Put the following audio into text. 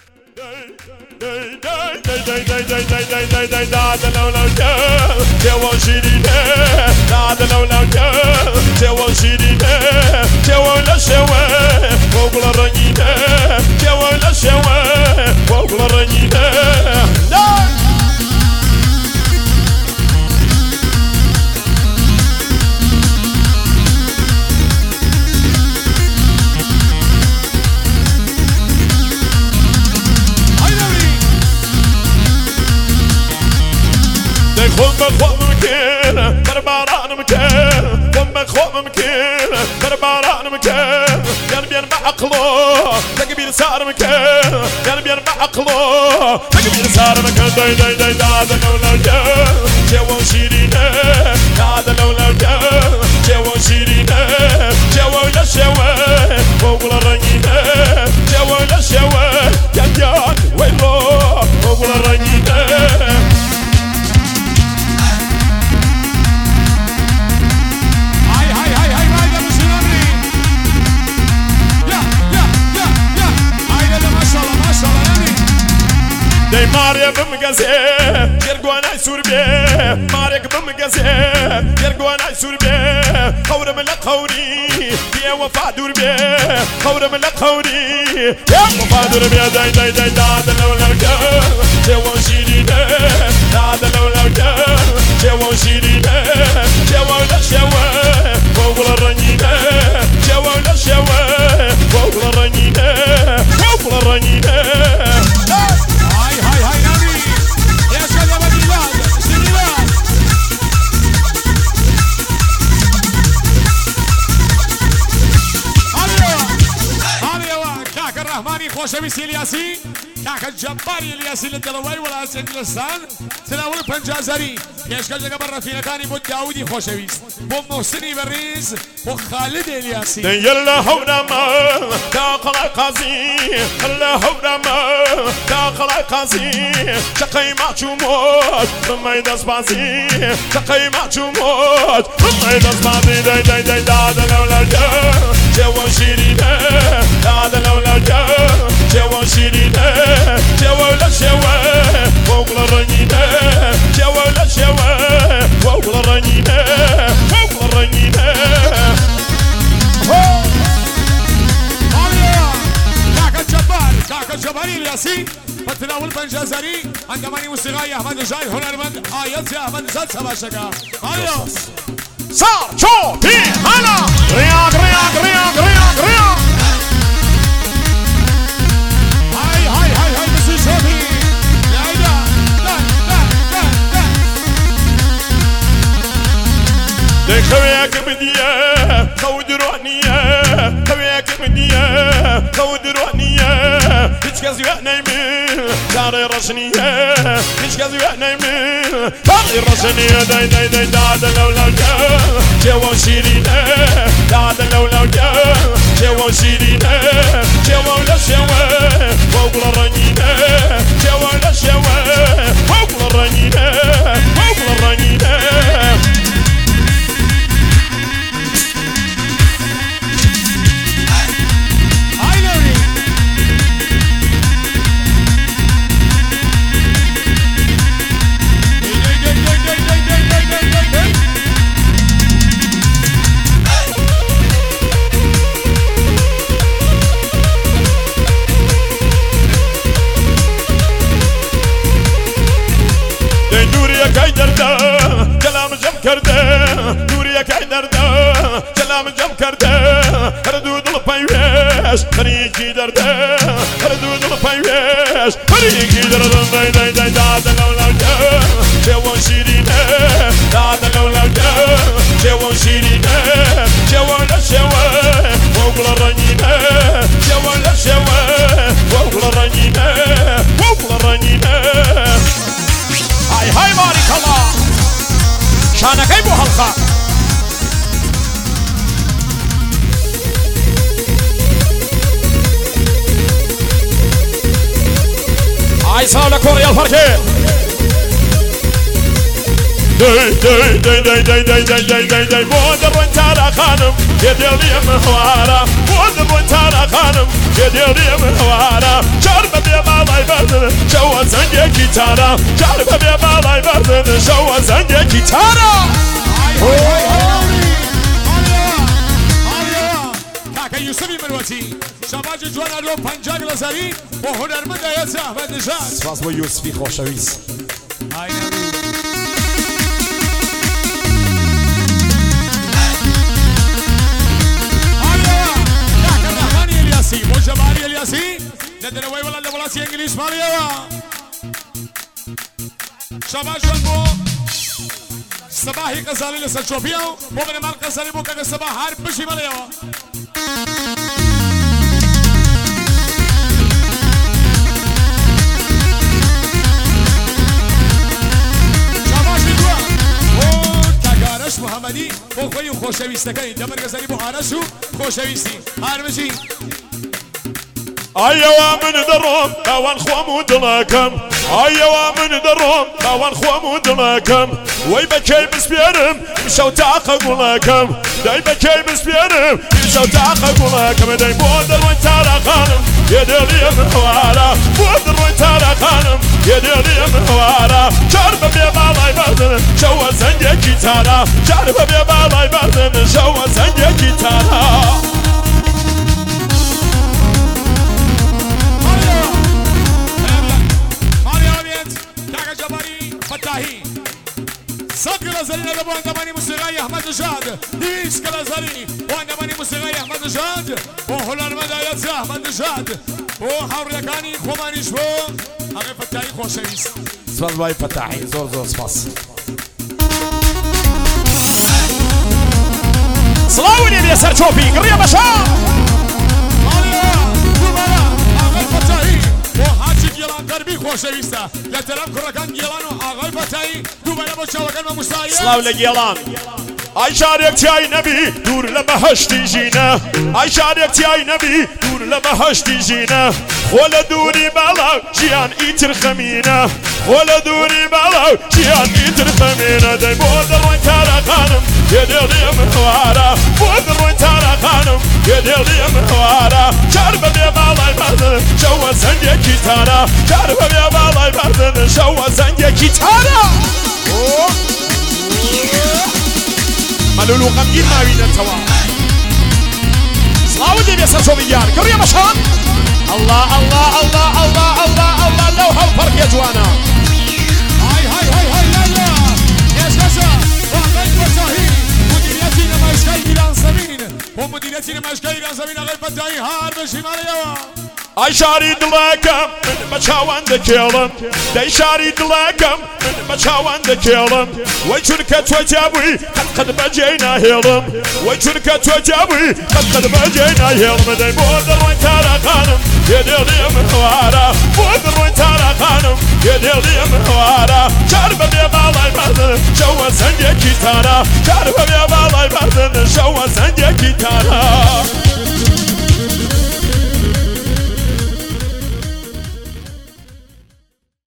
صار مكان يعني بيرمى عقله تقبيل صار مكان داي داي داي هذا لولا جا جوا شيرينا هذا لولا جا جوا شيرينا جوا لا شوا وقول الرنينا جوا لا شوا يا ويلو وقول الرنينا ماريا بمقاسي يرقوانا يسوربي ماريا بمقاسي يرقوانا يسوربي خور من القوري يا وفا دوربي خور من القوري يا وفا دوربي داي داي داي هذا لولا الجا جوا شيرينا هذا لولا الجا جوا شيرينا جوا لا شوا وقول الرنينا جوا لا شوا وقول الرنينا وقول الرنينا خوشویست الیاسی کاک جباری الیاسی للدلوی ولاس انگلستان تناول پنجازری پیشکش لقب رفیقانی بود داودی خوشویست بو محسنی بریز بو خالد الیاسی یلا هورما داخل قاضی یلا هورما داخل قاضی شقی معجومات رمای دست بازی شقی معجومات رمای دست بازی دای دای دای داد لولا جوا شیرینه داد لولا جوا شيرينا جوا لا شوا فوق الرنينا جوا لا شوا فوق الرنينا فوق الرنينا كاك الجبار كاك الجباري الياسين فتناول بنجازري عندما موسيقى احمد الجاي هنرمند آيات يا احمد زاد سباشكا هيا صار شو تي هلا رياض رياض رياض رياض رياض خوياك بديا خود روحنيا خوياك بديا خود روحنيا هيك كازي نايمين داري رشنيا هيك كازي نايمين داري رشنيا داي داي داي دادا لولا جا جوا شيرينا دادا لولا جا جوا شيرينا جوا لا شوا فوق الرنينا جوا لا شوا فوق الرنينا فوق الرنينا كلام جم کرده ردود الپایش خریکی درده ردود الپایش خریکی درده دای دای دای داد لولا جوا شیرینه داد لولا جوا شیرینه جوا لا شوا فوق الرنينه جوا لا شوا فوق الرنينه فوق الرنينه هاي هاي بارك الله شانك اي بو حلقه عايزة كوريا الفركة داي داي داي داي داي داي داي داي داي داي بودر وانت على خانم يديري مهوارة بودر وانت على خانم يديري مهوارة شرب بيما باڵای بەردن شەوە زەنگێکی تارە جارە بەبێ باڵای بەردن شەوە زەنگێکی تارە کاکە یوسفی مروەتی شەباجی جوانە لۆ پەنجا گلەزەری بۆ هونەرمەندە هێزە ئەحمەد نژاد سپاس بۆ یوسفی خۆشەویست بۆ جەباری ئەلیاسی لە دەرەوەی وەڵات لە وڵاتی ئەنگلیز ماڵیەوە شەباژۆن بۆ سەباهی قەزالی لەسەر چۆپیە و بۆ بنەمان قەزالی بۆ کەگە سەبا هەر بشی مەڵێەوە شەباشی دووە بۆ کاکە ئارەش محەممەدی بۆ خۆی و خۆشەویستەکەی دەبەر گەزالی بۆ ئارەش و خۆشەویستی هەر بشی ئایەوە من دەڕۆم داوان خۆم و دڵەکەم ئایەوە من دەڕۆم داوان خۆم و دڵەکەم وەی بەکەی بسپێرم شەو تاقە گوڵەکەم دەی بەکەی بسپێرم شەو تاقە گوڵەکەم دەی بۆ دەڕۆی تارەخانم یێدێڵیە من هەوارە بۆ دەڕۆی تارەخانم یێدێڵیە من هەوارە جار بەبێ باڵای بەردن شەوە زەنگێکی تارە جار بەبێ باڵای بەردن شەوە زەنگێکی تارە صد گلازری نده بو اندامانی موسیقی احمد نژاد 20 گلازری بو اندامانی موسیقی احمد نژاد بو هنرمند آیت احمد نژاد بو حوریکانی خومانیش بو آقای فتاحی خوشویست سپاس بای فتاحی زور زور سپاس سڵاوی لێ سەر چۆپی گڕیە بەشە آقای فتاحی بۆ هاچی گێڵان غەربی خۆشەویستە لە تەرەف کوڕەکان گێڵان و ئاغای فتاحی دووبارە بۆ چاوەکان بە موسایە سڵاو لە گێڵان ئای شارێک تیای نەبی دوور لە بەهەشتی ژینە ئای شارێک تیای نەبی دوور لە بەهەشتی ژینە خۆ لە دووری باڵاو ژیان ئیتر خەمینە خۆ لە دووری باڵاو ژیان ئیتر خەمینە دەی بۆ دەڕۆی تارەخانم یێدێڵیە من هەوارە بۆ دەڕۆی تارەخانم یێدێڵیە من هەوارە جار بەبێ باڵای بەردن شەوە زەنگێکی تارە جار بەبێ باڵای بەردن شەوە زەنگێکی تارە مەلول و غەمگین ماوینەتەوە سڵاوت لێ بێ سەر چۆپی یار گڕیە بەشان الله الله الله الله الله الله لەو هەڵپەڕکێ جوانە های های های های لالا ێشکەشە ئاغای فتاحی مدیریەتی نمایشگای ایران زەمین بۆ مدیریەتی نمایشگای ایران زەمین ئاغای فتاحی هەر بەشی ماڵیەوە ئای شاری دڵەکەم من بە چاوان دەکێڵم دەی شاری دڵەکەم من بە چاوان دەکێڵم وەی چونکە تۆ جابووی قەت بەجێی ناهێڵم وەی چونکە تۆ جابووی قەت بەجێی ناهێڵم دەی بۆ دەڕۆی تارەخانم یێدێڵیە من هەوارە بۆ دەڕۆی تارەخانم یێدێڵیە من هەوارە جار بەبێ باڵای بەردن شەوە زەنگێکی تارە جار بەبێ باڵای بەردن شەوە زەنگێکی تارە